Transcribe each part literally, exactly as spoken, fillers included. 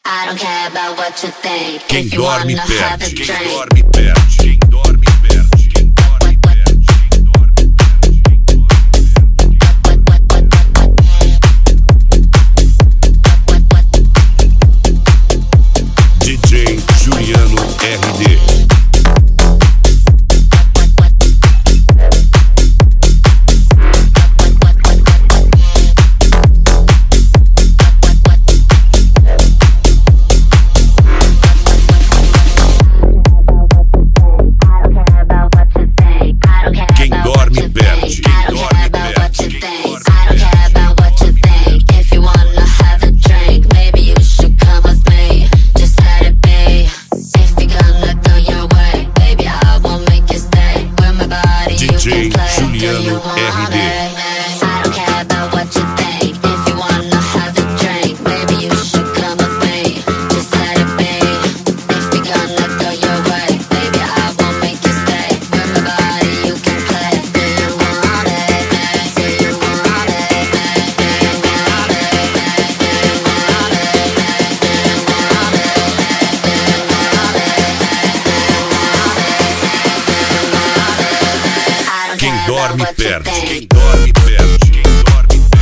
I don't care about what you think. Quem If you dorme wanna have a perde, quem drink. dorme perde, quem dorme perde, quem dorme perde, quem dorme perde. D J Juliano R D. Juliano R D. Quem dorme perde, quem dorme perde, quem dorme perde.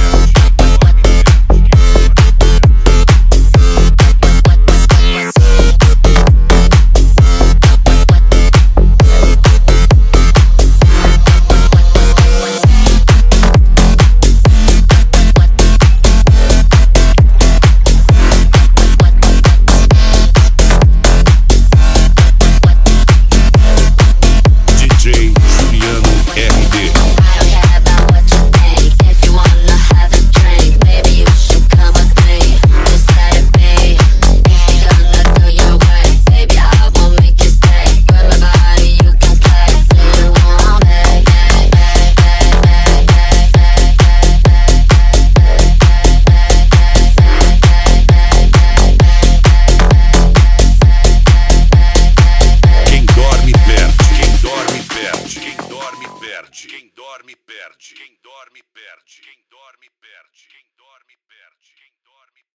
Quem dorme perde, quem dorme perde, quem dorme perde, quem dorme perde, quem